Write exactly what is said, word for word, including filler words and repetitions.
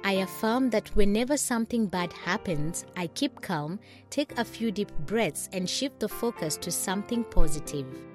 I affirm that whenever something bad happens, I keep calm, take a few deep breaths, and shift the focus to something positive.